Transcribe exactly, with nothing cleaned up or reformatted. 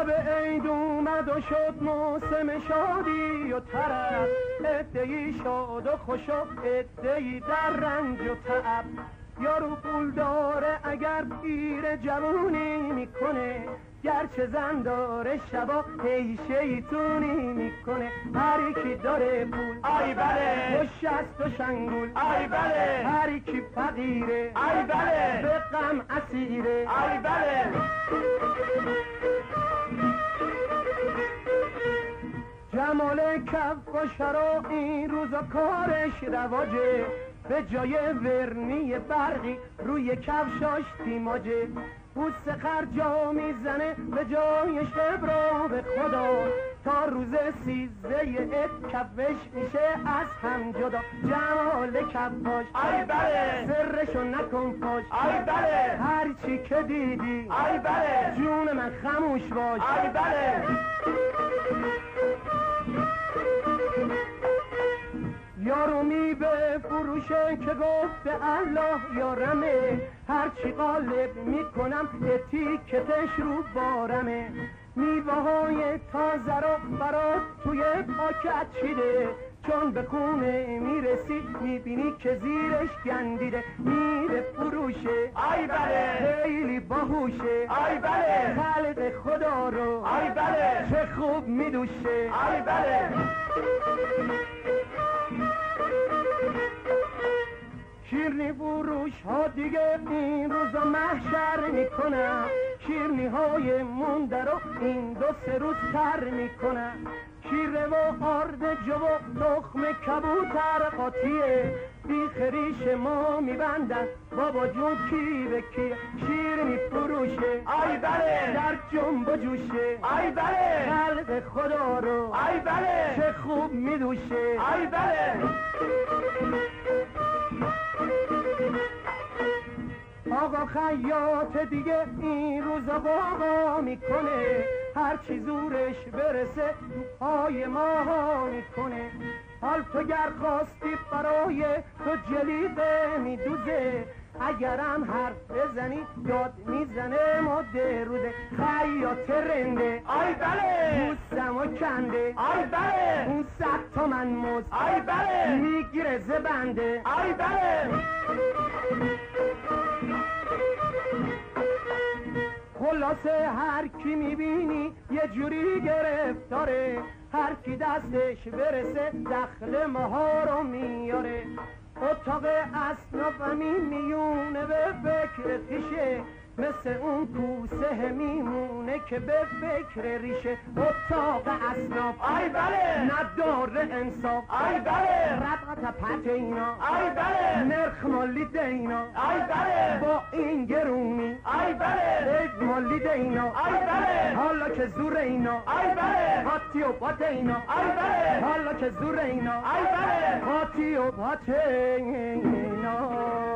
شب عید اومد و شد موسم شادی و طرب، عده‌ای شاد و خوش و عده‌ای در رنج و تعب. یارو پول داره اگر پیر جوونی میکنه، گرچه زن داره شبا هی شیطونی میکنه. هر یکی داره پول آی بله، خوش است و شنگول آی بله، هر یکی فقیره آی بله، به غم اسیره. آی بله. جمال کف و شرا این روزا کارش رواجه، به جای ورنی برقی روی کفشاش تیماجه. پوست خرجا میزنه به جای شبرا به خدا، تا روز سیزده ات کفش میشه از هم جدا. جمال کفاش آی بله، سرشو نکن فاش، آی بله، هرچی که دیدی آی بله، جون من خموش باش. آی بله. یارو می به فروشه که گفته الله یارمه، هرچی قالب میکنم اتیکتش رو بارمه. میوه های تازه رو برات توی پاکت چیده، چون به خونه میرسی میبینی که زیرش گندیده. میره فروشه آی بله، خیلی باهوشه، آی بله، خلق خدا رو آی بله، چه خوب میدوشه. آی بله. شیرنی فروش ها دیگه این روزا محشر میکنن، شیرنی های مونده رو این دو سه روز تر میکنن. شیره و آرد جو و تخم کبوتر قاطیه، بی خریش ما میبندن بابا جون کی به کیه. شیرنی فروشه آی بله، در جنب و جوشه، آی بله، خلق خدا رو آی بله، چه خوب میدوشه. آی بله. آقا خیاط دیگه این روزا قاقا میکنه، هر چی زورش برسه پای ما میکنه. حال تو گر خواستی برای تو جلیقه میدوزه، اگرم حرف بزنی داد میزنه مده روزه. خیاط رنده آی بله، پوستم و کنده، آی بله، اون صد تومن مزد آی بله، میگیره زبنده. آی بله. خلاصه هر کی میبینی یه جوری گرفتاره، هر کی دستش برسه دخل ماها رو میاره. اتاق اصنافمی میونه به فکر خیشه، مثل اون کوسه میمونه که به فکر ریشه. اتاق اصناف آی بله، نداره انصاف، آی بله، ربط پت اینا آی بله، نرخ مالی دینا، آی بله، با این گرونی آی بله، عید مالی دینا. آی بله، حالا که زور اینا آی بله، پاتی و پات اینا، آی بله، حالا که زور اینا آی بله. پاتی و پات اینا.